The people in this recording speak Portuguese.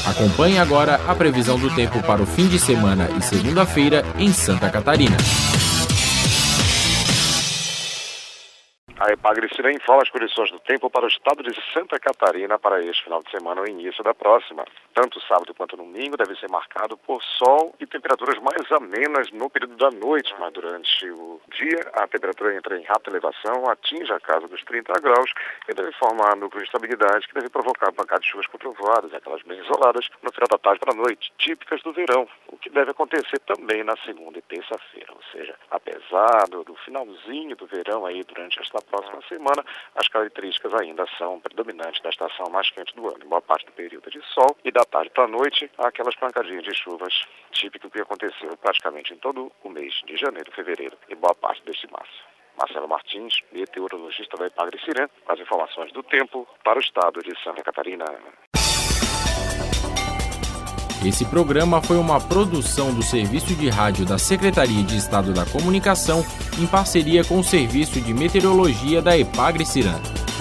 Acompanhe agora a previsão do tempo para o fim de semana e segunda-feira em Santa Catarina. A Epagre-Ciran informa as condições do tempo para o estado de Santa Catarina para este final de semana ou início da próxima. Tanto sábado quanto domingo deve ser marcado por sol e temperaturas mais amenas no período da noite, mas durante o dia a temperatura entra em rápida elevação, atinge a casa dos 30 graus e deve formar núcleo de estabilidade que deve provocar pancadas de chuvas com trovoadas, aquelas bem isoladas, no final da tarde para a noite, típicas do verão, o que deve acontecer também na segunda e terça-feira, ou seja, apesar do finalzinho do verão aí durante esta próxima semana, as características ainda são predominantes da estação mais quente do ano. Em boa parte do período de sol e da tarde para a noite, há aquelas pancadinhas de chuvas típico que aconteceu praticamente em todo o mês de janeiro, fevereiro e boa parte deste março. Marcelo Martins, meteorologista da Epagre-Ciran, com as informações do tempo para o estado de Santa Catarina. Esse programa foi uma produção do Serviço de Rádio da Secretaria de Estado da Comunicação em parceria com o Serviço de Meteorologia da Epagre-Ciran.